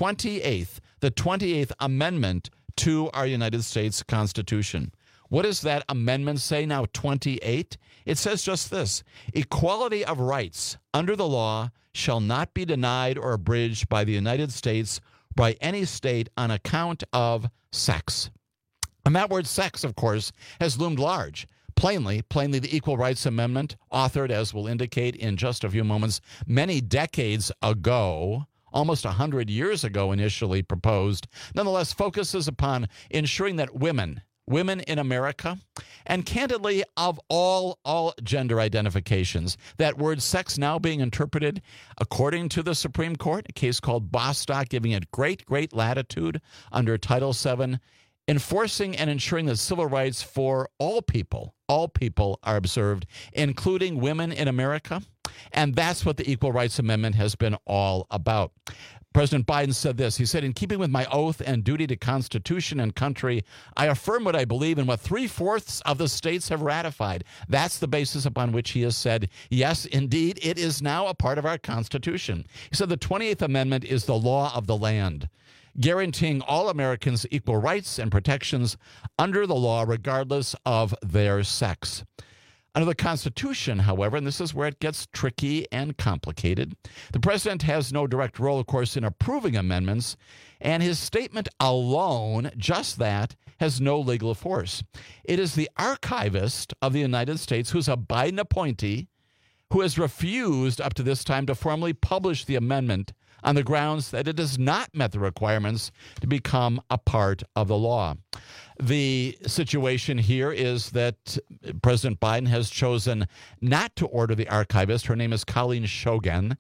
28th Amendment to our United States Constitution. What does that amendment say now, 28? It says just this: equality of rights under the law shall not be denied or abridged by the United States by any state on account of sex. And that word sex, of course, has loomed large. Plainly, the Equal Rights Amendment, authored, as we'll indicate in just a few moments, many decades ago, almost 100 years ago initially proposed, nonetheless focuses upon ensuring that women in America, and candidly of all gender identifications, that word sex now being interpreted, according to the Supreme Court, a case called Bostock, giving it great latitude under Title VII, enforcing and ensuring that civil rights for all people are observed, including women in America. And that's what the Equal Rights Amendment has been all about. President Biden said this. He said, "In keeping with my oath and duty to Constitution and country, I affirm what I believe and what 3/4 of the states have ratified." That's the basis upon which he has said, yes, indeed, it is now a part of our Constitution. He said the 28th Amendment is the law of the land, guaranteeing all Americans equal rights and protections under the law, regardless of their sex. Under the Constitution, however, and this is where it gets tricky and complicated, the president has no direct role, of course, in approving amendments, and his statement alone, just that, has no legal force. It is the archivist of the United States, who's a Biden appointee, who has refused up to this time to formally publish the amendment on the grounds that it has not met the requirements to become a part of the law. The situation here is that President Biden has chosen not to order the archivist, her name is Colleen Shogan,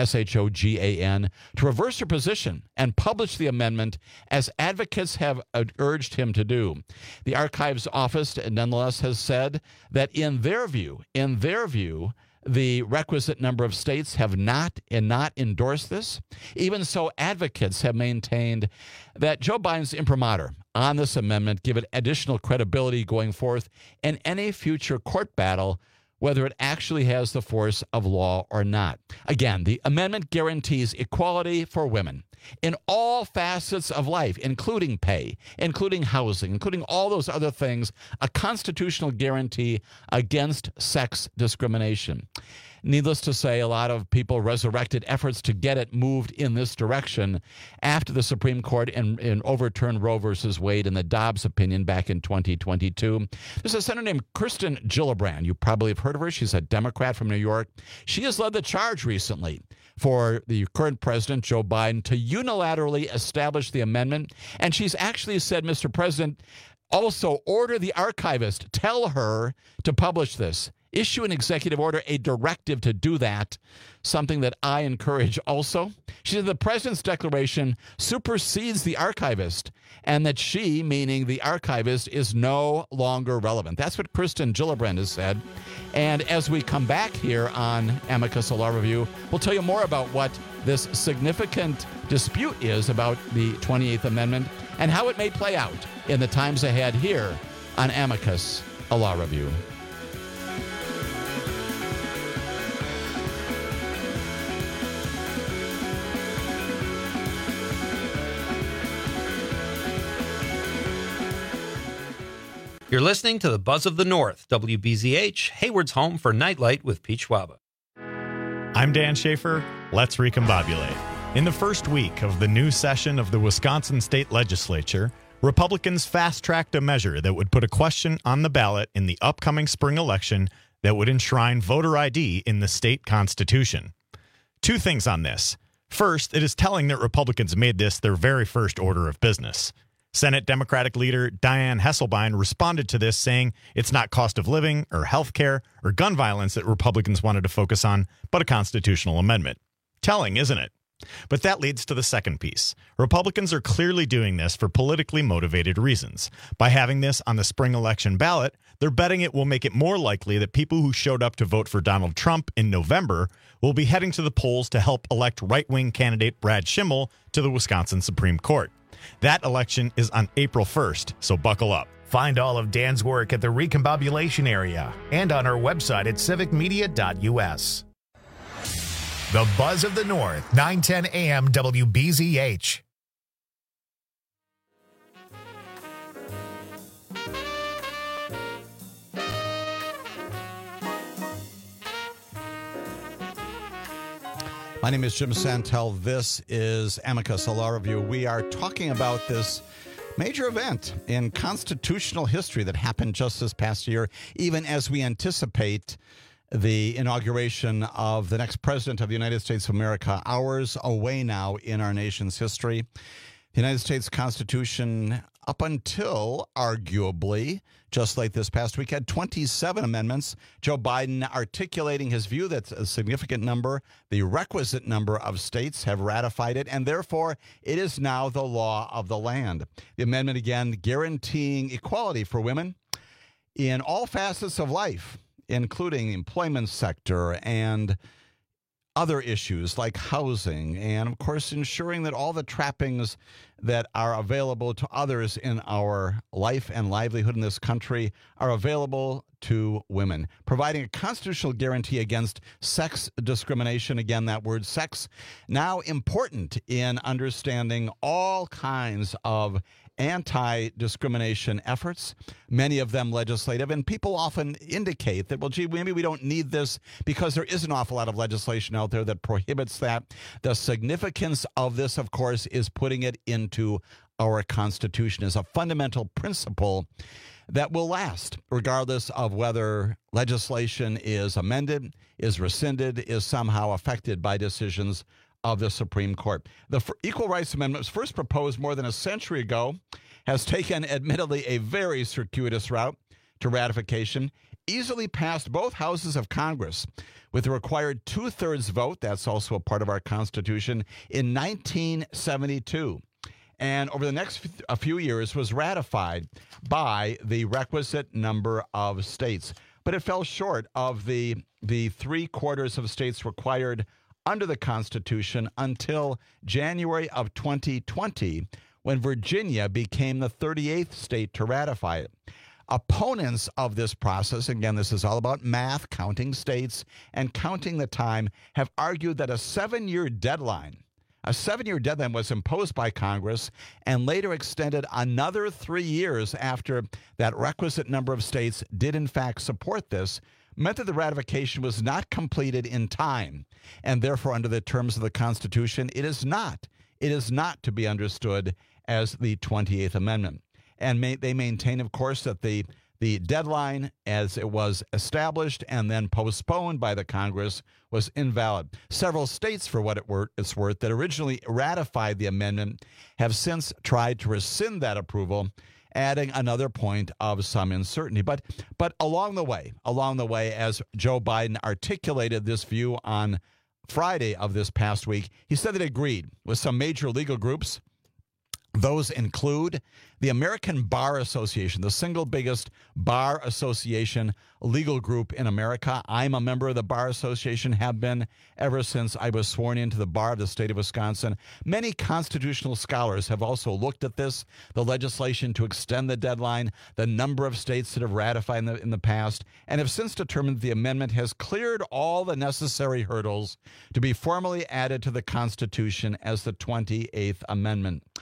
Shogan, to reverse her position and publish the amendment as advocates have urged him to do. The Archives Office, nonetheless, has said that in their view, the requisite number of states have not endorsed this. Even so, advocates have maintained that Joe Biden's imprimatur on this amendment give it additional credibility going forth in any future court battle, whether it actually has the force of law or not. Again, the amendment guarantees equality for women in all facets of life, including pay, including housing, including all those other things, a constitutional guarantee against sex discrimination. Needless to say, a lot of people resurrected efforts to get it moved in this direction after the Supreme Court overturned Roe versus Wade in the Dobbs opinion back in 2022. There's a senator named Kirsten Gillibrand. You probably have heard of her. She's a Democrat from New York. She has led the charge recently for the current president, Joe Biden, to unilaterally establish the amendment. And she's actually said, Mr. President, also order the archivist, tell her to publish this. Issue an executive order, a directive to do that, something that I encourage also. She said the president's declaration supersedes the archivist and that she, meaning the archivist, is no longer relevant. That's what Kirsten Gillibrand has said. And as we come back here on Amicus Law Review, we'll tell you more about what this significant dispute is about the 28th Amendment and how it may play out in the times ahead here on Amicus Law Review. You're listening to the Buzz of the North, WBZH, Hayward's home for Nightlight with Pete Schwaba. I'm Dan Schaefer. Let's recombobulate. In the first week of the new session of the Wisconsin State Legislature, Republicans fast-tracked a measure that would put a question on the ballot in the upcoming spring election that would enshrine voter ID in the state constitution. Two things on this. First, it is telling that Republicans made this their very first order of business. Senate Democratic leader Dianne Hesselbein responded to this saying it's not cost of living or health care or gun violence that Republicans wanted to focus on, but a constitutional amendment. Telling, isn't it? But that leads to the second piece. Republicans are clearly doing this for politically motivated reasons. By having this on the spring election ballot, they're betting it will make it more likely that people who showed up to vote for Donald Trump in November will be heading to the polls to help elect right-wing candidate Brad Schimmel to the Wisconsin Supreme Court. That election is on April 1st, so buckle up. Find all of Dan's work at the Recombobulation Area and on our website at civicmedia.us. The Buzz of the North, 910 AM WBZH. My name is Jim Santel. This is Amicus, a law review. We are talking about this major event in constitutional history that happened just this past year, even as we anticipate the inauguration of the next president of the United States of America, hours away now in our nation's history. The United States Constitution, up until arguably just late this past week, had 27 amendments. Joe Biden articulating his view that a significant number, the requisite number of states have ratified it, and therefore it is now the law of the land. The amendment, again, guaranteeing equality for women in all facets of life, including the employment sector and other issues like housing, and of course ensuring that all the trappings that are available to others in our life and livelihood in this country are available to women, providing a constitutional guarantee against sex discrimination. Again, that word sex, now important in understanding all kinds of anti-discrimination efforts, many of them legislative, and people often indicate that, well, gee, maybe we don't need this because there is an awful lot of legislation out there that prohibits that. The significance of this, of course, is putting it into our Constitution as a fundamental principle that will last, regardless of whether legislation is amended, is rescinded, is somehow affected by decisions of the Supreme Court. The Equal Rights Amendment was first proposed more than a century ago, has taken, admittedly, a very circuitous route to ratification, easily passed both houses of Congress with the required two-thirds vote, that's also a part of our Constitution, in 1972. And over the next few years was ratified by the requisite number of states. But it fell short of the three-quarters of states required under the Constitution until January of 2020, when Virginia became the 38th state to ratify it. Opponents of this process, again, this is all about math, counting states, and counting the time, have argued that a seven-year deadline was imposed by Congress and later extended another 3 years after that requisite number of states did in fact support this, meant that the ratification was not completed in time, and therefore under the terms of the Constitution, it is not to be understood as the 28th Amendment. And they maintain, of course, that the deadline as it was established and then postponed by the Congress was invalid. Several states, for what it's worth, that originally ratified the amendment have since tried to rescind that approval, adding another point of some uncertainty. But along the way, as Joe Biden articulated this view on Friday of this past week, he said that he agreed with some major legal groups. Those include the American Bar Association, the single biggest bar association legal group in America. I'm a member of the Bar Association, have been ever since I was sworn into the bar of the state of Wisconsin. Many constitutional scholars have also looked at this, the legislation to extend the deadline, the number of states that have ratified in the past, and have since determined the amendment has cleared all the necessary hurdles to be formally added to the Constitution as the 28th Amendment.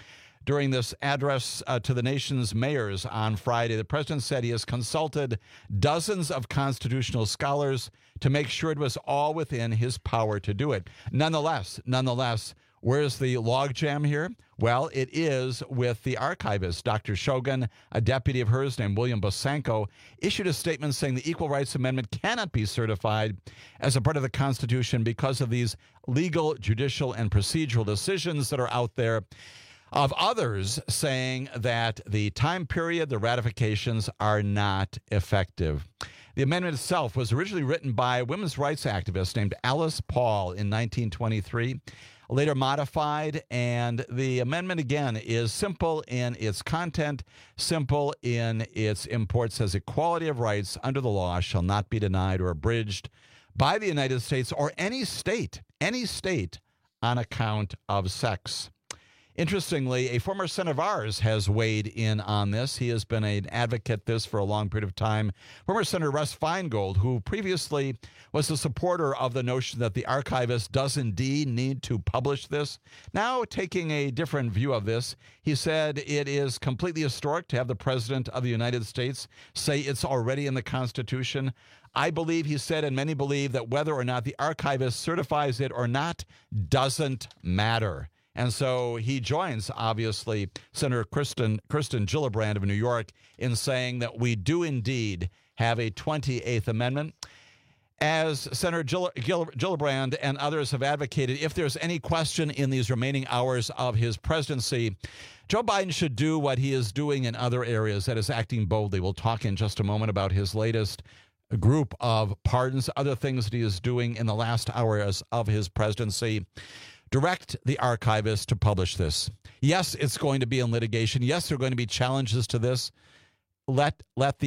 During this address to the nation's mayors on Friday, the president said he has consulted dozens of constitutional scholars to make sure it was all within his power to do it. Nonetheless, where's the logjam here? Well, it is with the archivist. Dr. Shogun, a deputy of hers named William Bosanko, issued a statement saying the Equal Rights Amendment cannot be certified as a part of the Constitution because of these legal, judicial, and procedural decisions that are out there, of others saying that the time period, the ratifications are not effective. The amendment itself was originally written by a women's rights activist named Alice Paul in 1923. Later modified, and the amendment, again, is simple in its content, simple in its import, says equality of rights under the law shall not be denied or abridged by the United States or any state on account of sex. Interestingly, a former senator of ours has weighed in on this. He has been an advocate this for a long period of time. Former Senator Russ Feingold, who previously was a supporter of the notion that the archivist does indeed need to publish this, now taking a different view of this. He said it is completely historic to have the President of the United States say it's already in the Constitution. I believe, he said, and many believe, that whether or not the archivist certifies it or not doesn't matter. And so he joins, obviously, Senator Kristen Gillibrand of New York in saying that we do indeed have a 28th Amendment. As Senator Gillibrand and others have advocated, if there's any question in these remaining hours of his presidency, Joe Biden should do what he is doing in other areas, that is acting boldly. We'll talk in just a moment about his latest group of pardons, other things that he is doing in the last hours of his presidency. Direct the archivist to publish this. Yes, it's going to be in litigation. Yes, there are going to be challenges to this. Let the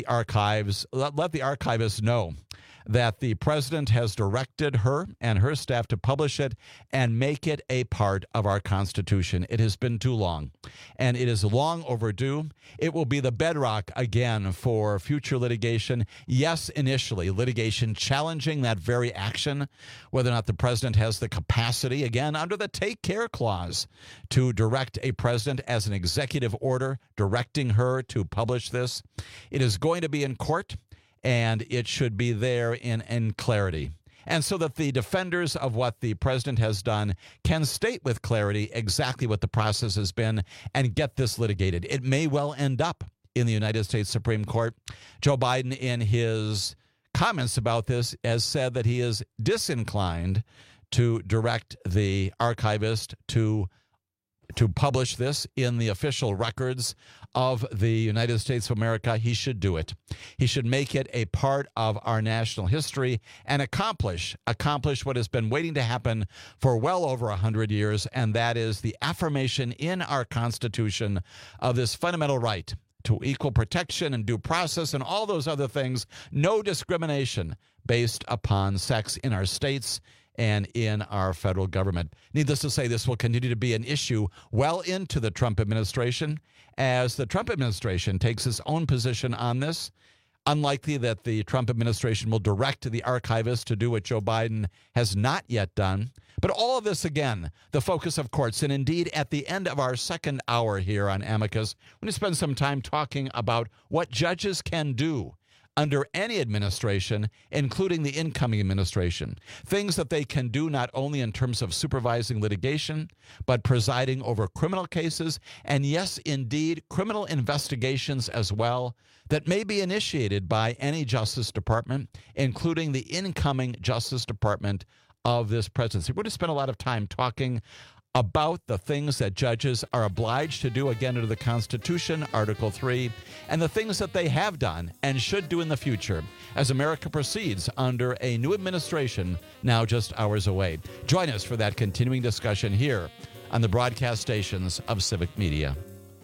archivist know that the president has directed her and her staff to publish it and make it a part of our Constitution. It has been too long, and it is long overdue. It will be the bedrock again for future litigation. Yes, initially, litigation challenging that very action, whether or not the president has the capacity, again, under the Take Care Clause, to direct a president as an executive order, directing her to publish this. It is going to be in court, and it should be there in clarity. And so that the defenders of what the president has done can state with clarity exactly what the process has been and get this litigated. It may well end up in the United States Supreme Court. Joe Biden, in his comments about this, has said that he is disinclined to direct the archivist to publish this in the official records of the United States of America. He should do it. He should make it a part of our national history and accomplish what has been waiting to happen for well over 100 years, and that is the affirmation in our Constitution of this fundamental right to equal protection and due process and all those other things, no discrimination based upon sex in our states and in our federal government. Needless to say, this will continue to be an issue well into the Trump administration. As the Trump administration takes its own position on this, unlikely that the Trump administration will direct the archivist to do what Joe Biden has not yet done. But all of this, again, the focus of courts. And indeed, at the end of our second hour here on Amicus, we're going to spend some time talking about what judges can do under any administration, including the incoming administration. Things that they can do not only in terms of supervising litigation, but presiding over criminal cases, and yes, indeed, criminal investigations as well, that may be initiated by any Justice Department, including the incoming Justice Department of this presidency. We're going to spend a lot of time talking about the things that judges are obliged to do, again, under the Constitution, Article 3, and the things that they have done and should do in the future as America proceeds under a new administration now just hours away. Join us for that continuing discussion here on the broadcast stations of Civic Media.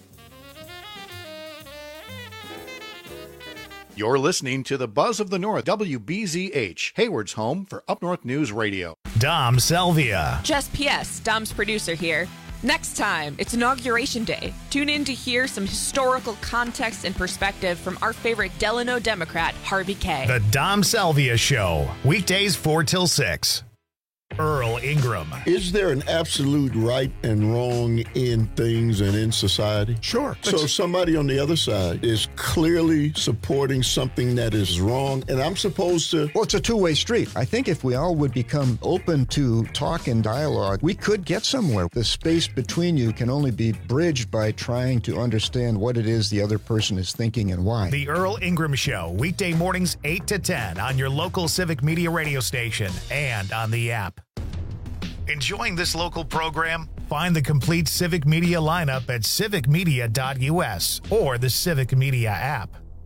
You're listening to the Buzz of the North, WBZH, Hayward's home for Up North News Radio. Dom Salvia. Just P.S. Dom's producer here. Next time, it's Inauguration Day. Tune in to hear some historical context and perspective from our favorite Delano Democrat, Harvey Kaye. The Dom Salvia Show, weekdays 4 till 6. Earl Ingram. Is there an absolute right and wrong in things and in society? Sure. So somebody on the other side is clearly supporting something that is wrong, and I'm supposed to... Well, it's a two-way street. I think if we all would become open to talk and dialogue, we could get somewhere. The space between you can only be bridged by trying to understand what it is the other person is thinking and why. The Earl Ingram Show, weekday mornings 8 to 10 on your local Civic Media radio station and on the app. Enjoying this local program? Find the complete Civic Media lineup at civicmedia.us or the Civic Media app.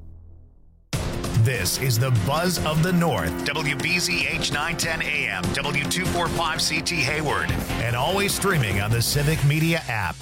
This is the Buzz of the North, WBZH 910 AM, W245CT Hayward, and always streaming on the Civic Media app.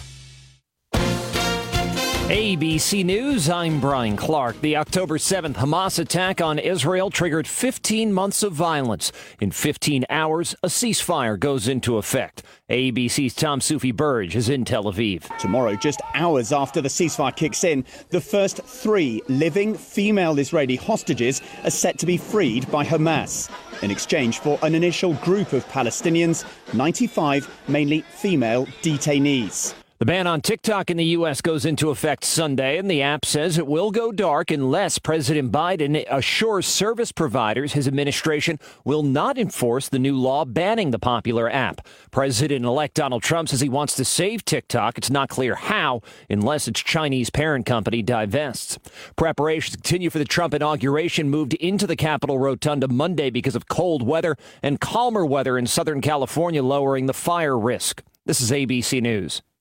ABC News, I'm Brian Clark. The October 7th Hamas attack on Israel triggered 15 months of violence. In 15 hours, a ceasefire goes into effect. ABC's Tom Soufi-Burge is in Tel Aviv. Tomorrow, just hours after the ceasefire kicks in, the first 3 living female Israeli hostages are set to be freed by Hamas in exchange for an initial group of Palestinians, 95 mainly female detainees. The ban on TikTok in the U.S. goes into effect Sunday, and the app says it will go dark unless President Biden assures service providers his administration will not enforce the new law banning the popular app. President-elect Donald Trump says he wants to save TikTok. It's not clear how, unless its Chinese parent company divests. Preparations continue for the Trump inauguration moved into the Capitol Rotunda Monday because of cold weather and calmer weather in Southern California, lowering the fire risk. This is ABC News.